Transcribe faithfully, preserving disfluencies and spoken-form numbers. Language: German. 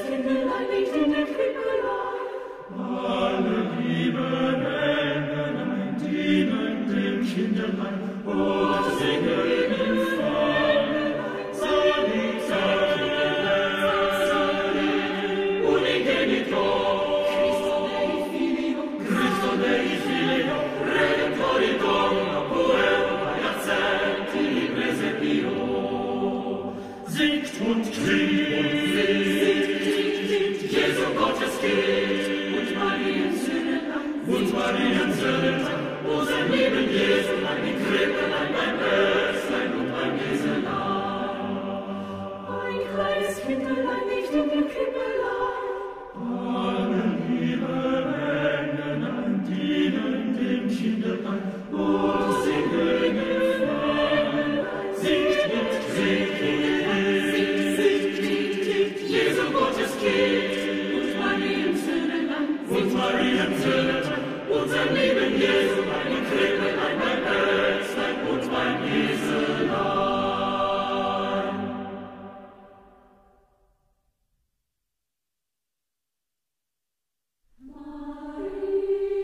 Kindlein liegt in der Krippe lag. Alle lieben Engelein dienen dem Kindlein und singen im Fallelein. Salig, salig, salig, unigenitor, Christo Dei Filio, Christo Dei Filio, Redentoridor, Puella, Iacenti, Presepio. Singt und klingt, Jesu Gottes Kind, und Mariensöhnlein, und Mariensöhnlein, wo sein Leben Jesu an die Krippelein, beim Böslein und beim Jeselein. ein kleines Kindlein liegt in der Krippe lag. Alle lieben Engelein dienen dem Kindlein und singen im Fallelein. Singt und klingt, Jesu Gottes Kind, Und Mariensöhnlein, und Mariensöhnlein, unser Leben Jesu, eine Krippe, ein Böslein und mein Jeselein.